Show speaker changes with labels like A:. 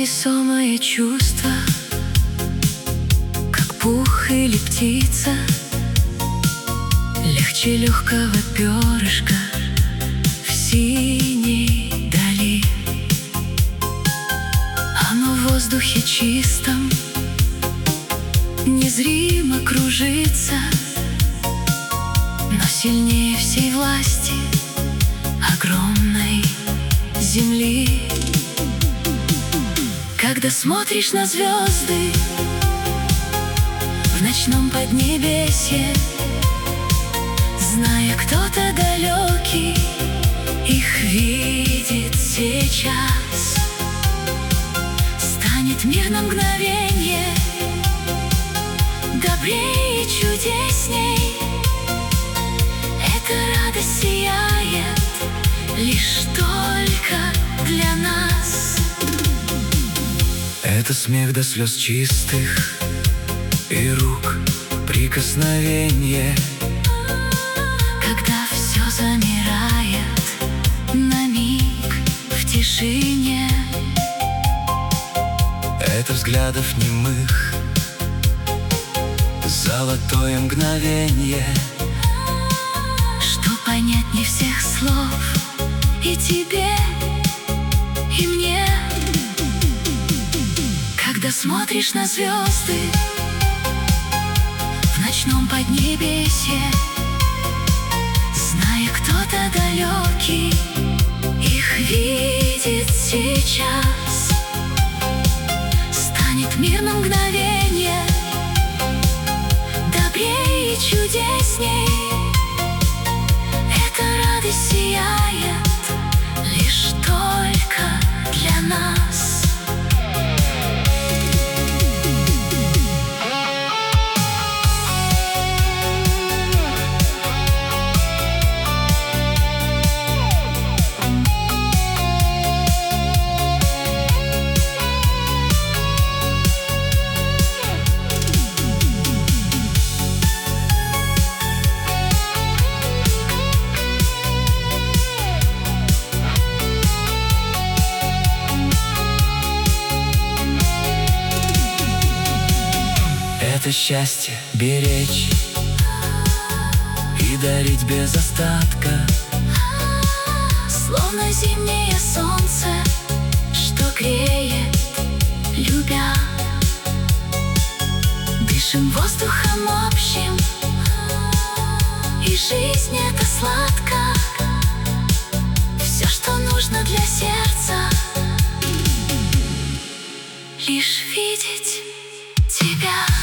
A: невесомое чувство, как пух или птица, легче легкого перышка в синей дали. Оно в воздухе чистом незримо кружится, но сильнее всей власти огромной земли. Когда смотришь на звезды в ночном поднебесье, зная, кто-то далекий их видит сейчас, станет мир на мгновенье добрее и чудесней. Эта радость сияет лишь только для нас.
B: Это смех до слез чистых и рук прикосновенье,
A: когда все замирает на миг в тишине.
B: это взглядов немых золотое мгновенье,
A: что понять не всех слов и тебе, и мне. Когда смотришь на звезды в ночном поднебесье, зная, кто-то далекий их видит сейчас, станет мир на мгновенье добрее и чудесней. Эта радость сияет лишь только для нас.
B: это счастье беречь и дарить без остатка,
A: словно зимнее солнце, что греет, любя. Дышим воздухом общим, и жизнь — это сладко. Все, что нужно для сердца, лишь видеть тебя.